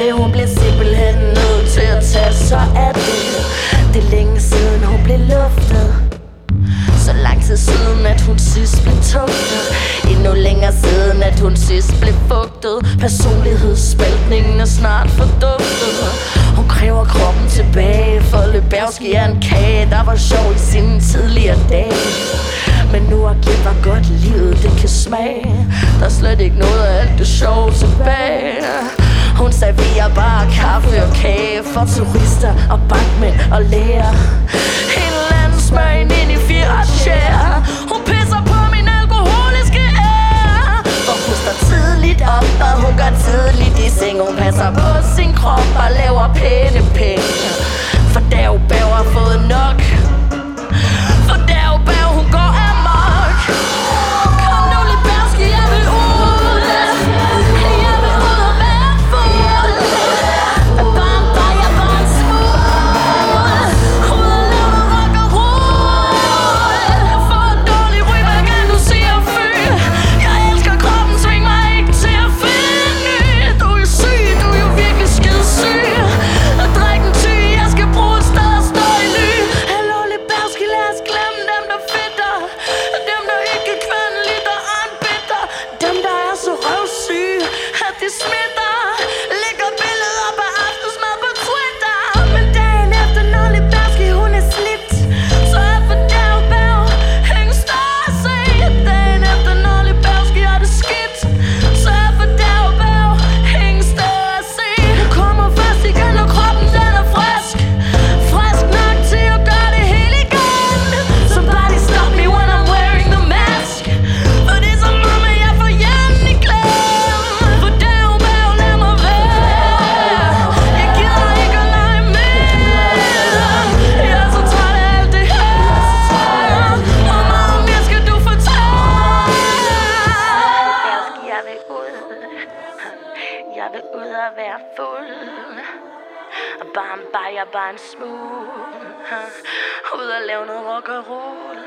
det. Hun blev simpelthen nødt til at tage sig af det. Det er længe siden hun blev luftet, så lang tid siden at hun sidst blev tugtet. Endnu længere siden at hun sidst blev fugtet. Personlighedsspaltningen er snart forduftet. Hun kræver kroppen tilbage, for Lebowski er en kage, der var sjov i sine tidligere dage. Men nu har glemt, hvor godt livet det kan smage. Der er slet ikke noget af alt det sjove tilbage. Hun serverer bare kaffe og kage for turister og bankmænd og læger. En landsmøgen ind i fjertskær. Hun pisser på min alkoholiske ære. For hun står tidligt op, og hun går tidligt i seng. Hun passer på sin krop og laver pæne penge. For Dagbag har fået nok. For Dagbag hun går amok. Kom nu Lebowski, jeg vil ud. Jeg vil ud og være fuld. Bare jeg var en smule. Ud og lave noget rock og roll. Jeg får en dårlig ryg, hvad kan du sige og føle? Jeg elsker kroppen, sving mig ikke til at finde ny. Du er syg, du er jo virkelig skidesyg. Og drik en ty, jeg skal bruge et sted at stå i ly. Hallo Lebowski, lad os glemme dem der fedter. Dem der ikke er kvindeligt og anbitter. Dem der er så røvsyge, at de smitter. Lægger billeder op af aftensmad på Twitter. Men dagen efter når Lebowski hun er slidt, så er for Dagbag ingen større at se. Dagen efter når Lebowski har det skidt, så er for Dagbag ingen større at se. Hun kommer først igen, når kroppen den er frisk. Frisk nok til at gøre det hele igen. Somebody stop me when I'm wearing the mask. For det er som om at jeg får hjernen i klem. For Dagbag lad mig være. Jeg gider ikke at lege med. Jeg er så træt af alt det her. Hvor meget mere skal du fortælle? Jeg vil ud. Jeg vil ud og være fuld. Bare en bajer, bare en smule. Ud og lave noget rock og roll.